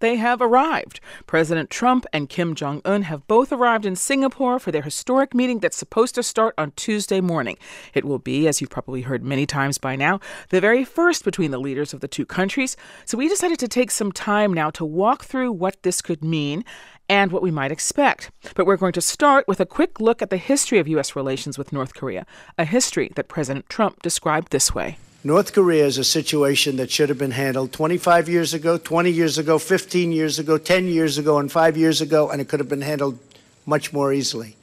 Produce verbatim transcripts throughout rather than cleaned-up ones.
they have arrived. President Trump and Kim Jong-un have both arrived in Singapore for their historic meeting that's supposed to start on Tuesday morning. It will be, as you've probably heard many times by now, the very first between the leaders of the two countries. So we decided to take some time now to walk through what this could mean and what we might expect. But we're going to start with a quick look at the history of U S relations with North Korea, a history that President Trump described this way. North Korea is a situation that should have been handled twenty-five years ago, twenty years ago, fifteen years ago, ten years ago, and five years ago, and it could have been handled much more easily.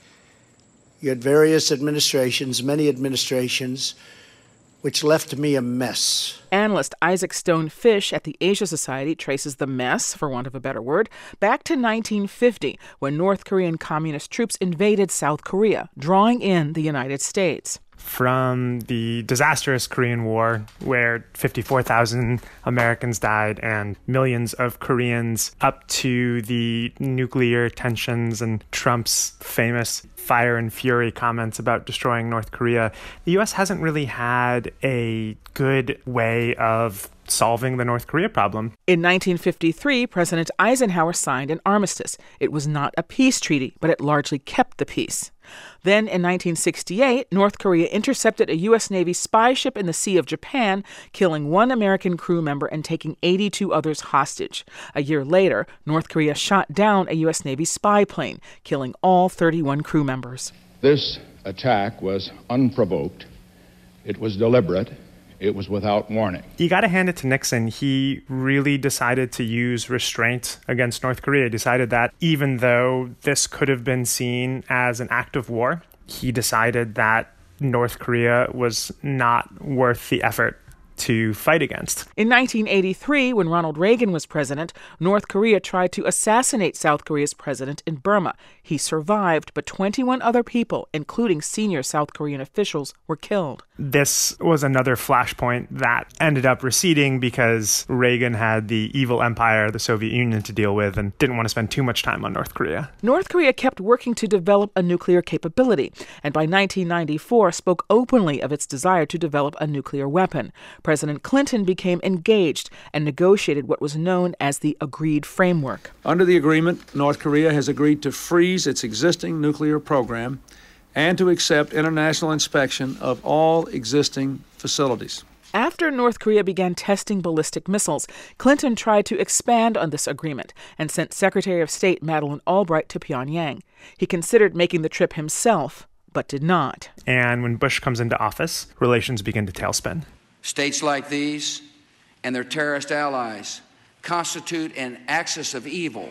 You had various administrations, many administrations, which left me a mess. Analyst Isaac Stone Fish at the Asia Society traces the mess, for want of a better word, back to nineteen fifty, when North Korean communist troops invaded South Korea, drawing in the United States. From the disastrous Korean War, where fifty-four thousand Americans died and millions of Koreans, up to the nuclear tensions and Trump's famous fire and fury comments about destroying North Korea, the U S hasn't really had a good way of solving the North Korea problem. In nineteen fifty-three, President Eisenhower signed an armistice. It was not a peace treaty, but it largely kept the peace. Then, in nineteen sixty-eight, North Korea intercepted a U S Navy spy ship in the Sea of Japan, killing one American crew member and taking eighty-two others hostage. A year later, North Korea shot down a U S Navy spy plane, killing all thirty-one crew members. This attack was unprovoked. It was deliberate. It was without warning. You got to hand it to Nixon. He really decided to use restraint against North Korea. He decided that even though this could have been seen as an act of war, he decided that North Korea was not worth the effort to fight against. In nineteen eighty-three, when Ronald Reagan was president, North Korea tried to assassinate South Korea's president in Burma. He survived, but twenty-one other people, including senior South Korean officials, were killed. This was another flashpoint that ended up receding because Reagan had the evil empire, the Soviet Union, to deal with and didn't want to spend too much time on North Korea. North Korea kept working to develop a nuclear capability, and by nineteen ninety-four spoke openly of its desire to develop a nuclear weapon. President Clinton became engaged and negotiated what was known as the Agreed Framework. Under the agreement, North Korea has agreed to freeze its existing nuclear program and to accept international inspection of all existing facilities. After North Korea began testing ballistic missiles, Clinton tried to expand on this agreement and sent Secretary of State Madeleine Albright to Pyongyang. He considered making the trip himself, but did not. And when Bush comes into office, relations begin to tailspin. States like these and their terrorist allies constitute an axis of evil,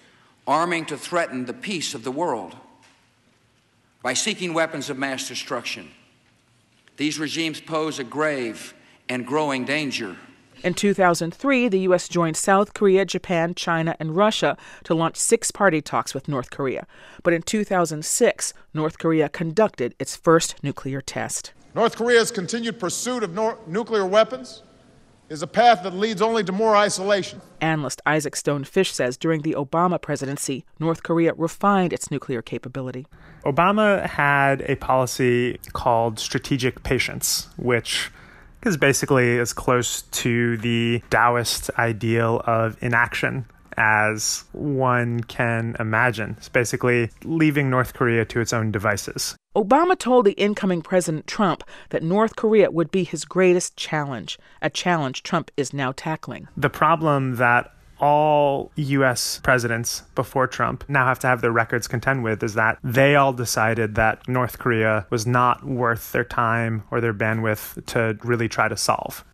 arming to threaten the peace of the world. By seeking weapons of mass destruction, these regimes pose a grave and growing danger. In two thousand three, the U S joined South Korea, Japan, China, and Russia to launch six-party talks with North Korea. But in two thousand six, North Korea conducted its first nuclear test. North Korea's continued pursuit of nor- nuclear weapons is a path that leads only to more isolation. Analyst Isaac Stone Fish says during the Obama presidency, North Korea refined its nuclear capability. Obama had a policy called strategic patience, which is basically as close to the Taoist ideal of inaction as one can imagine. It's basically leaving North Korea to its own devices. Obama told the incoming President Trump that North Korea would be his greatest challenge, a challenge Trump is now tackling. The problem that all U S presidents before Trump now have to have their records contend with is that they all decided that North Korea was not worth their time or their bandwidth to really try to solve.